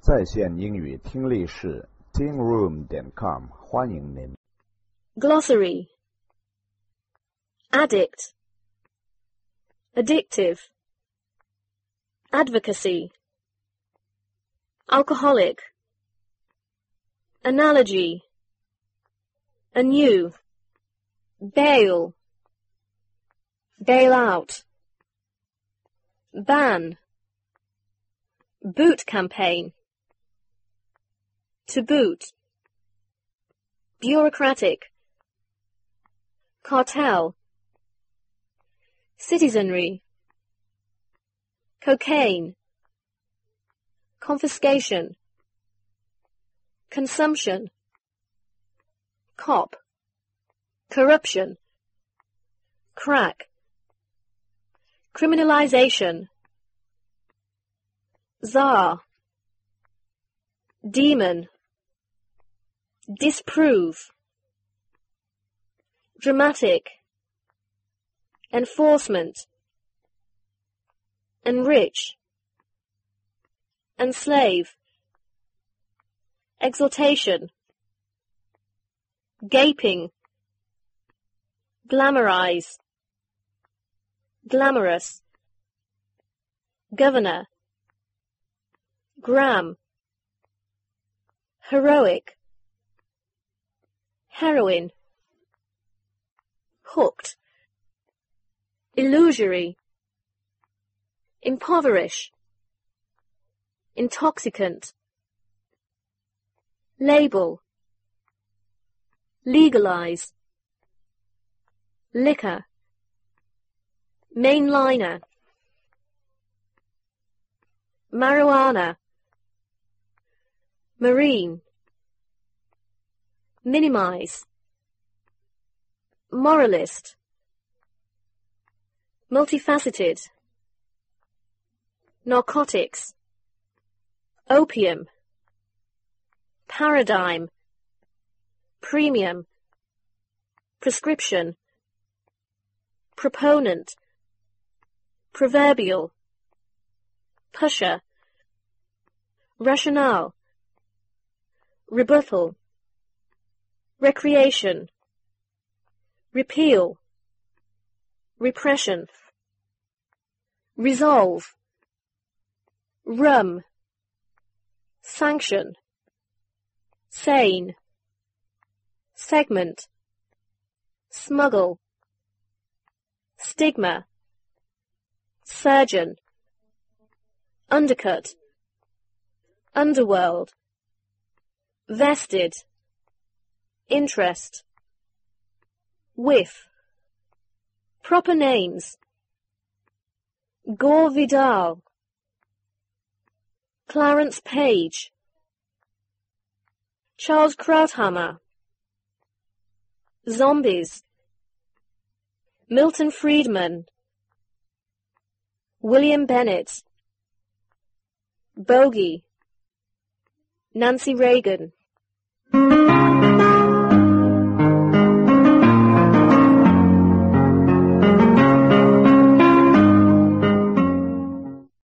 在线英语听力室 tingroom.com 欢迎您。 Glossary. Addict, addictive, advocacy, alcoholic, analogy, anew, bail, bail out, ban, boot campaign, to boot, bureaucratic, cartel, citizenry, cocaine, confiscation, consumption, cop, corruption, crack, criminalization, czar, demon, disprove, dramatic, enforcement, enrich, enslave, exaltation, gaping, glamorize, glamorous, governor, gram, heroic, heroin, hooked, illusory, impoverish, intoxicant, label, legalize, liquor, mainliner, marijuana, marine, minimize, moralist, multifaceted, narcotics, opium, paradigm, premium, prescription, proponent, proverbial, pusher, rationale, rebuttal, recreation, repeal, repression, resolve, rum, sanction, sane, segment, smuggle, stigma, surgeon, undercut, underworld, vested, interest, whiff, proper names, Gore Vidal, Clarence Page, Charles Krauthammer, zombies, Milton Friedman, William Bennett, bogey, Nancy Reagan.